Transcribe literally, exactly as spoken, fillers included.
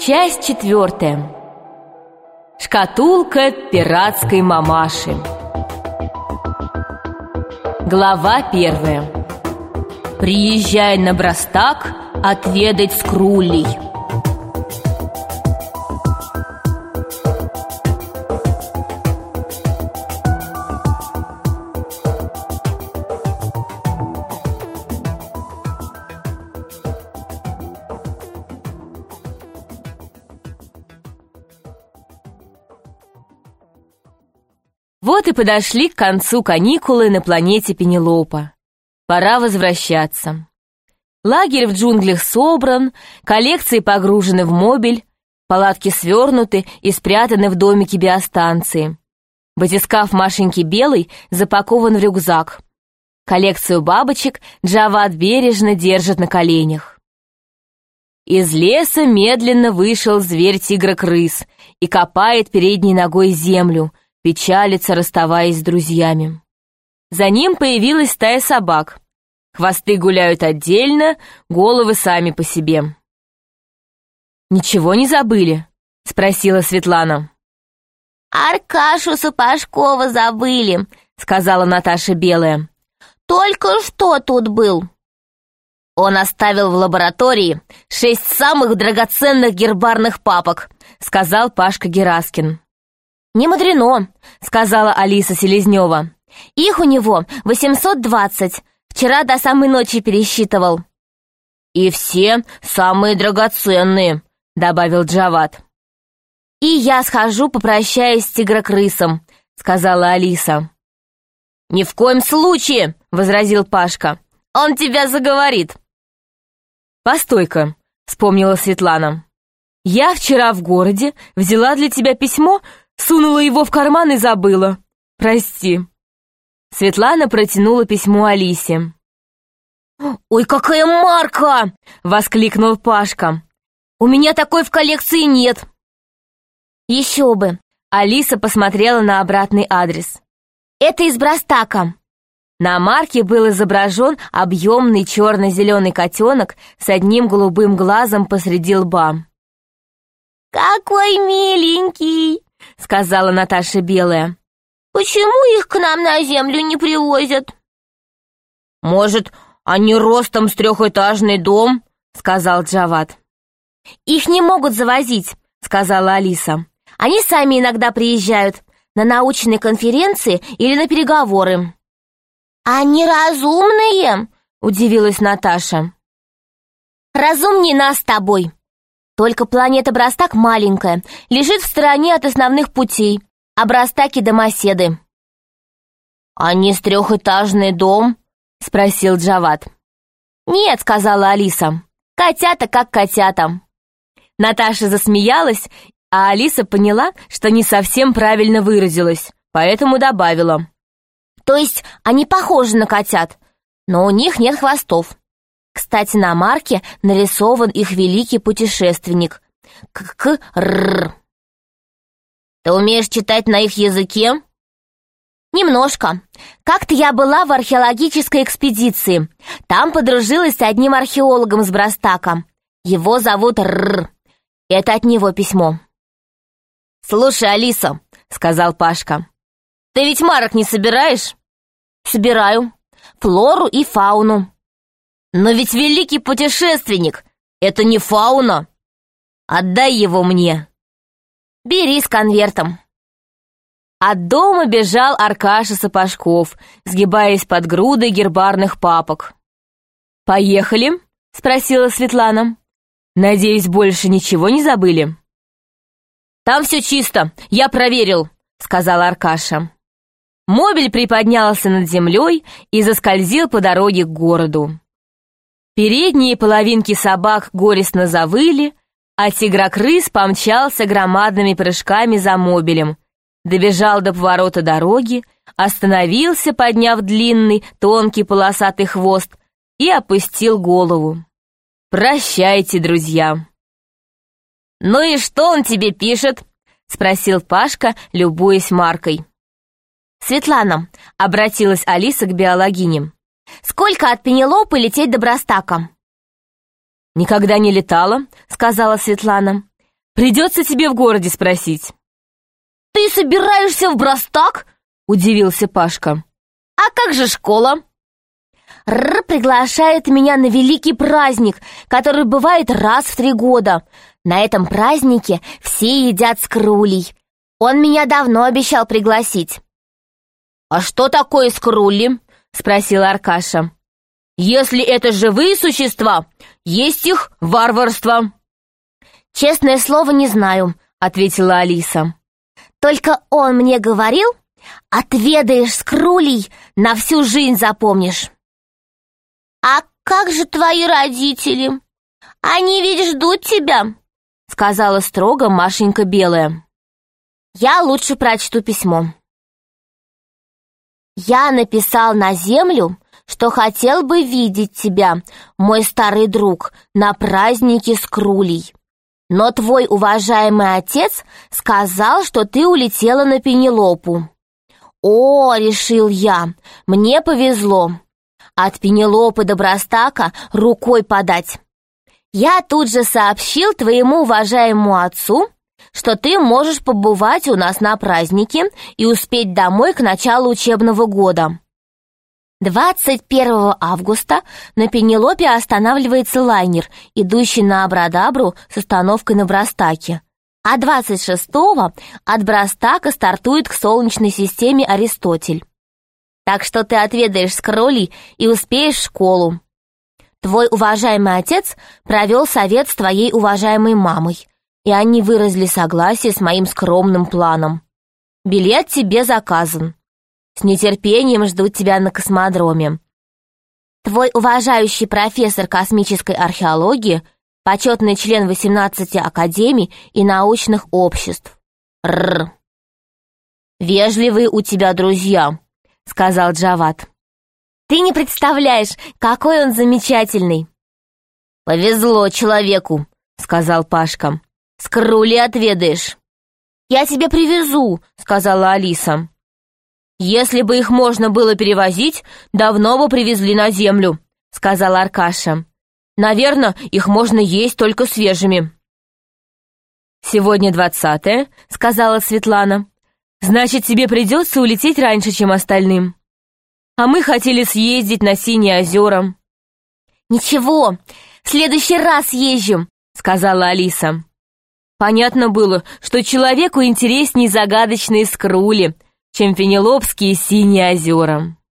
Часть четвертая. Шкатулка пиратской мамаши. Глава первая. Приезжай на Брастак отведать скрулей. Вот и подошли к концу каникулы на планете Пенелопа. Пора возвращаться. Лагерь в джунглях собран, коллекции погружены в мобиль, палатки свернуты и спрятаны в домике биостанции. Батискаф Машеньки Белой запакован в рюкзак. Коллекцию бабочек Джавад бережно держит на коленях. Из леса медленно вышел зверь-тигр-крыс и копает передней ногой землю, печалится, расставаясь с друзьями. За ним появилась стая собак. Хвосты гуляют отдельно, головы сами по себе. «Ничего не забыли?» — спросила Светлана. «Аркашу Сапожкова забыли», — сказала Наташа Белая. «Только что тут был». «Он оставил в лаборатории шесть самых драгоценных гербарных папок», — сказал Пашка Гераскин. «Не мудрено», — сказала Алиса Селезнева. «Их у него восемьсот двадцать. Вчера до самой ночи пересчитывал». «И все самые драгоценные», — добавил Джавад. «И я схожу попрощаюсь с тигрокрысом», — сказала Алиса. «Ни в коем случае», — возразил Пашка. «Он тебя заговорит». «Постой-ка», — вспомнила Светлана. «Я вчера в городе взяла для тебя письмо, сунула его в карман и забыла. Прости». Светлана протянула письмо Алисе. «Ой, какая марка!» — воскликнул Пашка. «У меня такой в коллекции нет». «Еще бы!» — Алиса посмотрела на обратный адрес. «Это из Брастака». На марке был изображен объемный черно-зеленый котенок с одним голубым глазом посреди лба. «Какой миленький!» — сказала Наташа Белая. «Почему их к нам на землю не привозят?» «Может, они ростом с трехэтажный дом?» — сказал Джавад. «Их не могут завозить», — сказала Алиса. «Они сами иногда приезжают на научные конференции или на переговоры». «Они разумные?» — удивилась Наташа. «Разумнее нас с тобой. Только планета Брастак маленькая, лежит в стороне от основных путей, а Брастаки домоседы». «Они с трехэтажный дом?» — спросил Джавад. «Нет», — сказала Алиса, — «котята как котята». Наташа засмеялась, а Алиса поняла, что не совсем правильно выразилась, поэтому добавила. «То есть они похожи на котят, но у них нет хвостов. Кстати, на марке нарисован их великий путешественник. К-к-р. Ты умеешь читать на их языке?» «Немножко. Как-то я была в археологической экспедиции. Там подружилась с одним археологом с Брастака. Его зовут Р. Это от него письмо». «Слушай, Алиса», — сказал Пашка, — «ты ведь марок не собираешь?» «Собираю. Флору и фауну». «Но ведь великий путешественник — это не фауна. Отдай его мне». «Бери с конвертом». От дома бежал Аркаша Сапожков, сгибаясь под грудой гербарных папок. «Поехали?» — спросила Светлана. «Надеюсь, больше ничего не забыли?» «Там все чисто, я проверил», — сказал Аркаша. Мобиль приподнялся над землей и заскользил по дороге к городу. Передние половинки собак горестно завыли, а тигрокрыс помчался громадными прыжками за мобилем, добежал до поворота дороги, остановился, подняв длинный, тонкий полосатый хвост, и опустил голову. «Прощайте, друзья!» «Ну и что он тебе пишет?» — спросил Пашка, любуясь маркой. «Светлана», — обратилась Алиса к биологине, — «сколько от Пенелопы лететь до Брастака?» «Никогда не летала», — сказала Светлана. Придется тебе в городе спросить». «Ты собираешься в Брастак?» — удивился Пашка. «А как же школа?» «Р приглашает меня на великий праздник, который бывает раз в три года. На этом празднике все едят скрулей. Он меня давно обещал пригласить». «А что такое скрули?» — спросил Аркаша. «Если это живые существа, есть их варварство». «Честное слово, не знаю», — ответила Алиса. «Только он мне говорил, отведаешь скрулей, на всю жизнь запомнишь». «А как же твои родители? Они ведь ждут тебя», — сказала строго Машенька Белая. «Я лучше прочту письмо». «Я написал на землю, что хотел бы видеть тебя, мой старый друг, на празднике скрулей. Но твой уважаемый отец сказал, что ты улетела на Пенелопу. О, решил я, мне повезло. От Пенелопы до Брастака рукой подать. Я тут же сообщил твоему уважаемому отцу, что ты можешь побывать у нас на празднике и успеть домой к началу учебного года. двадцать первого августа на Пенелопе останавливается лайнер, идущий на Абракадабру с остановкой на Брастаке, а двадцать шестого от Брастака стартует к Солнечной системе Аристотель. Так что ты отведаешь скролей и успеешь в школу. Твой уважаемый отец провел совет с твоей уважаемой мамой, и они выразили согласие с моим скромным планом. Билет тебе заказан. С нетерпением ждут тебя на космодроме. Твой уважающий профессор космической археологии, почетный член восемнадцати академий и научных обществ. Рр. «Вежливые у тебя друзья», — сказал Джавад. «Ты не представляешь, какой он замечательный». «Повезло человеку», — сказал Пашка. «Скрули отведаешь». «Я тебе привезу», — сказала Алиса. «Если бы их можно было перевозить, давно бы привезли на землю», — сказал Аркаша. «Наверное, их можно есть только свежими». «Сегодня двадцатое», — сказала Светлана. «Значит, тебе придется улететь раньше, чем остальным. А мы хотели съездить на Синие озера». «Ничего, в следующий раз езжу», — сказала Алиса. Понятно было, что человеку интересней загадочные скрули, чем Пенелопские Синие озера.